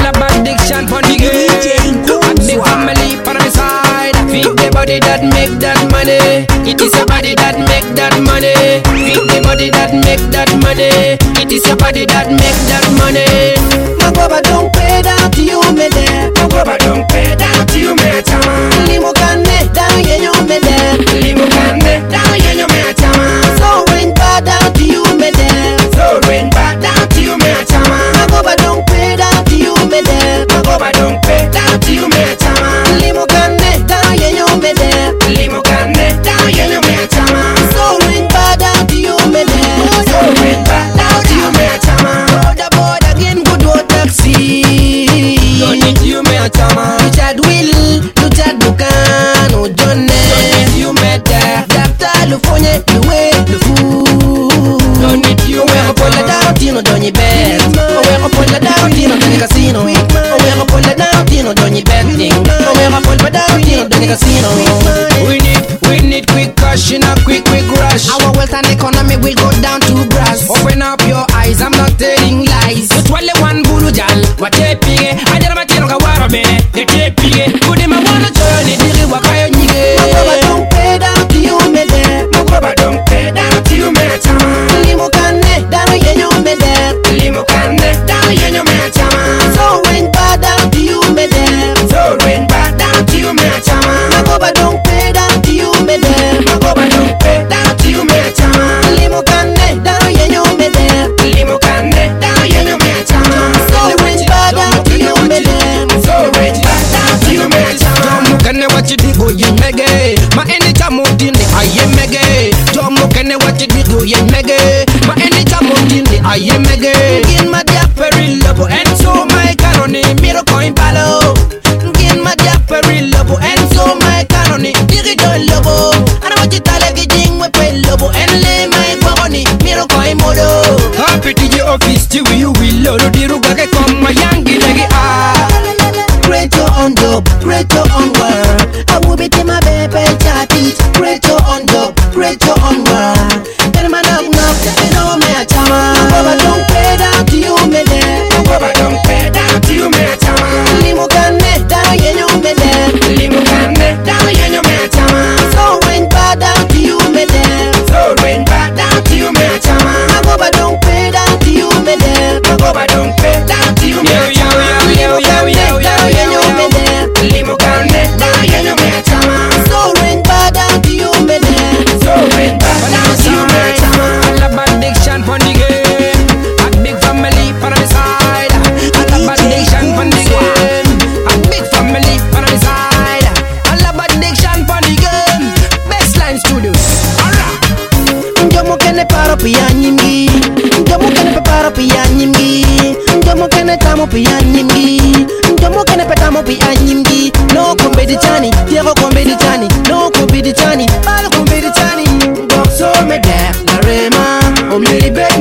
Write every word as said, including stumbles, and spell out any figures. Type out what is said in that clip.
All about addiction for the game. And the family for my side. Feed the body that make that money. It is your body that make that money. Feed the body that make that money. It is your body that make that money. My brother don't pay down to you, me there. My brother don't pay down to you, me chama. Limo kane down, yeah, you me there. Limo kane down, yeah, you me chama. So rain back down to you, me there. So rain back down to you, me chama. My brother don't pay down to you, me there. My brother don't pay down to you, me chama. Limo kane down, yeah, you me there. Limo kane down, yeah, you me chama. So rain back down to you, me there. So rain back down to you, me chama. Border, border, again, good old taxi. Don't need you, me chama. Richard Will, Richard Bucano, John Don't need you, me there. Doctor Lufonye, the way the fool. Don't need you, me We're up on the chama. down, Tino, don't you bet. We're up on the down, Tino, don't you casino. We're up on the down, Tino, don't you betting. We're up on the down, Tino, don't you casino. We need, we need quick cash in a quick, quick rush. Our wealth and economy will go down to brass. Open up your eyes, I'm not telling lies. Utwale one bulu jal, watepige. Ajara matino kawara bene, netepige. Kudima wana journey, diri wakayo nyige. My brother don't pay down to you, me there. My brother don't pay down to you, me chama. Limo kane down, yeah, you me there. Limo kane down, yeah, you me chama. So rain back down to you, me there. So rain back down to you, me chama. My brother don't pay down to you, me there. My brother don't pay down to you, me chama. Limo kane down, yeah, you me there. Limo kane down, yeah, you me chama. So rain back down to you, me there. So rain back down to you, me chama. Jomu kane wachidigo yemege. Ma eni jamu dini ayemege. Jomu kane wachidigo yemege. Ma eni jamu dini ayemege. Gin my dear Very lobo and so my canoni miro coin palo. Gin my dear Very lobo and so my canoni diri don lobo. Ana wachi tale gijing we pe lobo and le my kwani miro koi modo. Happy to your office to you will lolo diruga ke koma yangi negi ah. Great your on job, great your on work. I will be to my baby chatty. Great your on job, great your on work. Tell my knock knock, you know me a chama. My brother don't pay down to you, me there. My brother don't pay down to you, me chama. Limo kane down, yeah, you me there. Limo kane down, yeah, you me chama. So rain back down to you, me there. So rain back down to you, me chama. My brother don't pay down to you, me there. My brother don't pay down to you, me chama. Limo kane down, yeah, you me there. Limo kane down, yeah, you me chama. So rain back down to you, me there. So rain back down to you, me chama. All about addiction for the game. A big family for my side. All about addiction for the game. A big family for my side. All about addiction for the game. Baseline Studios. Alright. Njomo kene paro piya nyimgi. Njomo kene pe paro piya nyimgi. Njomo kene tamo piya nyimgi. Njomo kene pe tamo piya nyimgi. No kombe di chani, tiego kombe di chani. No kombe di chani, balo kombe di chani. Gokso me def na rema, omili be